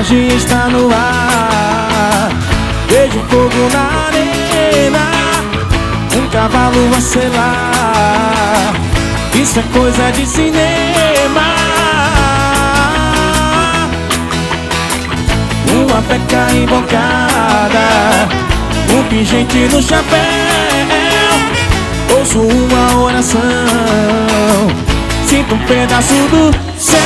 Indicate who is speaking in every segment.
Speaker 1: magia está no ar. Vejo fogo na arena, um cavalo a selar. Isso é coisa de cinema. Uma peca invocada, um pingente no chapéu. Ouço uma oração, sinto um pedaço do céu.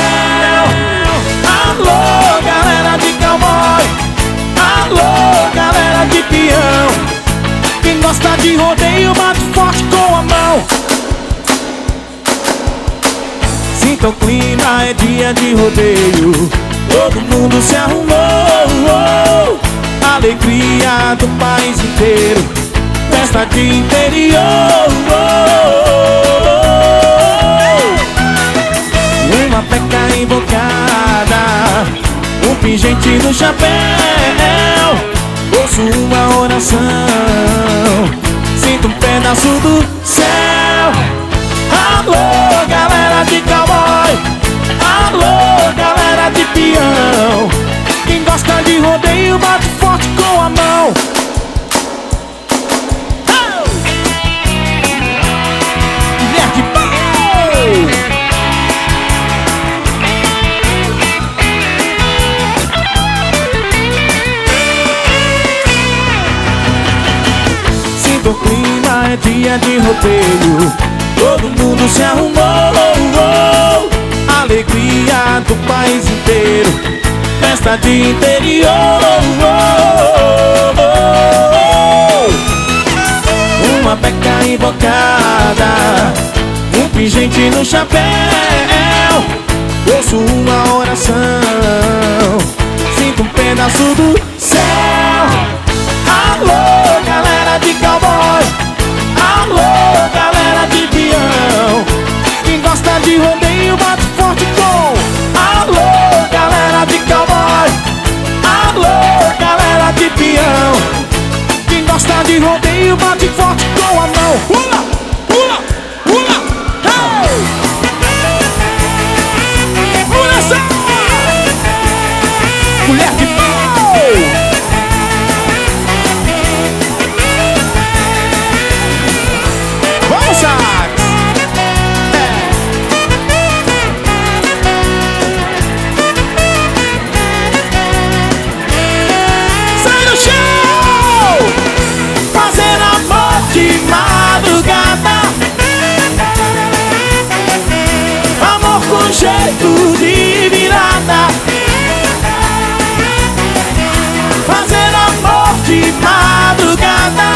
Speaker 1: Alô, galera de cowboy, alô, galera de peão. Quem gosta de rodeio bate forte com a mão. Sinta o clima, é dia de rodeio. Todo mundo se arrumou. Alegria do país inteiro, festa de interior. Uma peca invocada, um pingente no chapéu. Ouço uma oração, sinto um pedaço do céu. Alô, galera de cowboy, alô, galera de peão. Quem gosta de rodeio bate forte com a mão. Mulher de pau! Sinto o clima, é dia de rodeio. Todo mundo se arrumou. Alegria do país inteiro, festa de interior. Uma peca invocada, um pingente no chapéu. Ouço uma oração, sinto um pedaço do céu. Alô, galera de cowboy, alô, galera de peão. Quem gosta de rodeio bate forte com. Alô, galera de cowboy, alô, galera de peão. Quem gosta de rodeio bate forte com a mão. Pula, pula, pula, hey! Pula essa! Mulher de pau! Vamos, sax! Sai do chão! Fazer amor de madrugada, amor com jeito de virada. Fazer amor de madrugada,